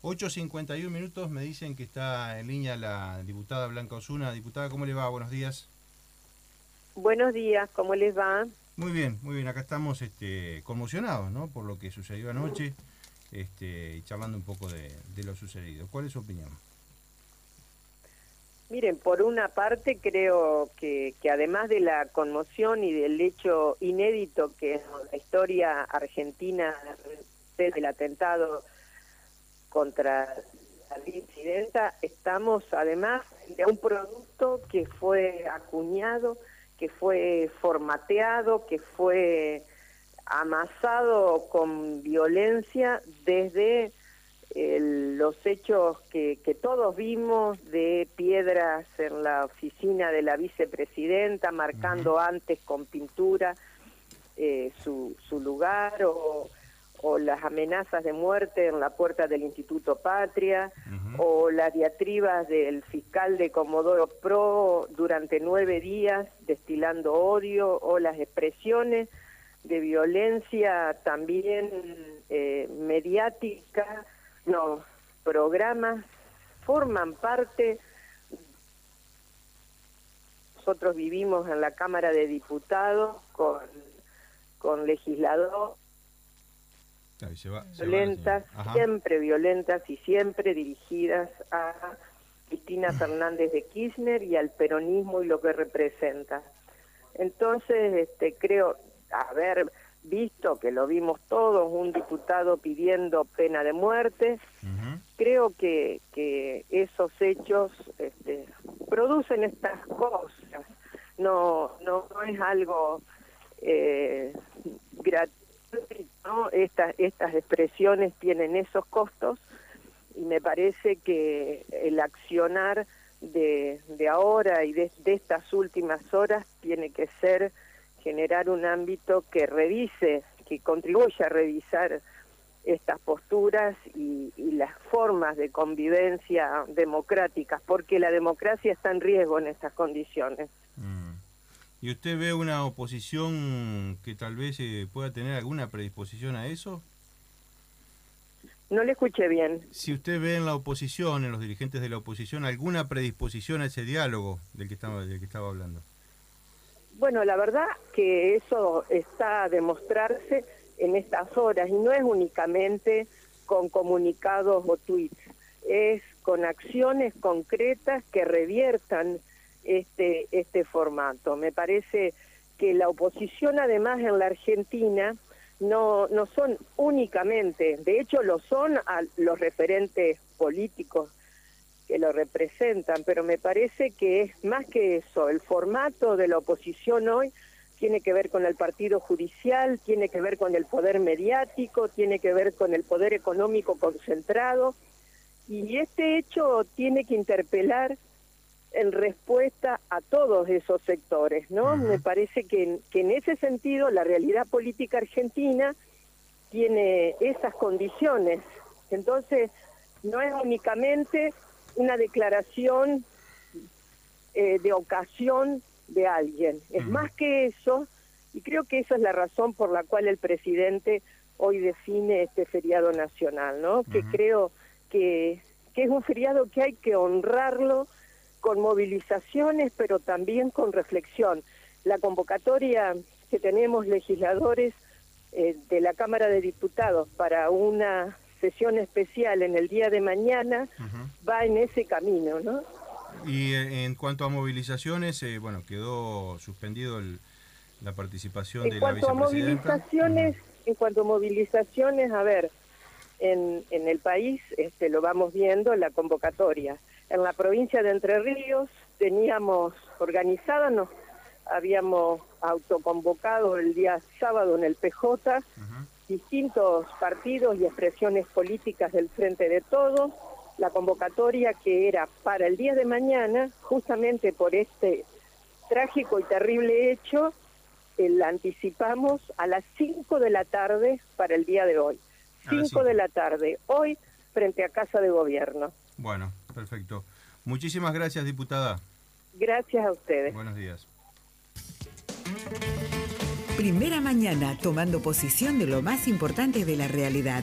8:51 me dicen que está en línea la diputada Blanca Osuna. Diputada, ¿cómo le va? Buenos días. Buenos días, ¿cómo les va? Muy bien, muy bien. Acá estamos conmocionados, ¿no? Por lo que sucedió anoche y charlando un poco de lo sucedido. ¿Cuál es su opinión? Miren, por una parte creo que además de la conmoción y del hecho inédito que es la historia argentina del atentado contra la disidenta, estamos además de un producto que fue acuñado, que fue formateado, que fue amasado con violencia desde los hechos que todos vimos de piedras en la oficina de la vicepresidenta, marcando antes con pintura su lugar, o las amenazas de muerte en la puerta del Instituto Patria, o las diatribas del fiscal de Comodoro Pro durante 9 días destilando odio, o las expresiones de violencia también mediática. Los programas forman parte. Nosotros vivimos en la Cámara de Diputados con legisladores violentas, siempre violentas y siempre dirigidas a Cristina Fernández de Kirchner y al peronismo y lo que representa. Entonces, creo haber visto, que lo vimos todos, un diputado pidiendo pena de muerte. Creo que esos hechos producen estas cosas. No es algo gratuito, ¿no? Estas expresiones tienen esos costos, y me parece que el accionar de ahora y de estas últimas horas tiene que ser generar un ámbito que revise, que contribuya a revisar estas posturas y las formas de convivencia democráticas, porque la democracia está en riesgo en estas condiciones. ¿Y usted ve una oposición que tal vez pueda tener alguna predisposición a eso? No le escuché bien. Si usted ve en la oposición, en los dirigentes de la oposición, alguna predisposición a ese diálogo del que estaba hablando. Bueno, la verdad que eso está a demostrarse en estas horas, y no es únicamente con comunicados o tweets, es con acciones concretas que reviertan este formato. Me parece que la oposición, además, en la Argentina no son únicamente, de hecho lo son a los referentes políticos que lo representan, pero me parece que es más que eso. El formato de la oposición hoy tiene que ver con el partido judicial, tiene que ver con el poder mediático, tiene que ver con el poder económico concentrado, y este hecho tiene que interpelar en respuesta a todos esos sectores, ¿no? Me parece que en ese sentido la realidad política argentina tiene esas condiciones. Entonces, no es únicamente una declaración de ocasión de alguien, es más que eso, y creo que esa es la razón por la cual el presidente hoy define este feriado nacional, ¿no? Que creo que es un feriado que hay que honrarlo con movilizaciones, pero también con reflexión. La convocatoria que tenemos legisladores de la Cámara de Diputados para una sesión especial en el día de mañana va en ese camino, ¿no? Y en cuanto a movilizaciones, bueno, quedó suspendido la participación de la vicepresidenta. En cuanto a movilizaciones, a ver, en el país lo vamos viendo, la convocatoria. En la provincia de Entre Ríos teníamos organizada, nos habíamos autoconvocado el día sábado en el PJ, distintos partidos y expresiones políticas del Frente de Todos, la convocatoria que era para el día de mañana, justamente por este trágico y terrible hecho, la anticipamos a las 5 de la tarde para el día de hoy. 5 de la tarde, hoy, frente a Casa de Gobierno. Bueno, perfecto. Muchísimas gracias, diputada. Gracias a ustedes. Buenos días. Primera mañana, tomando posición de lo más importante de la realidad.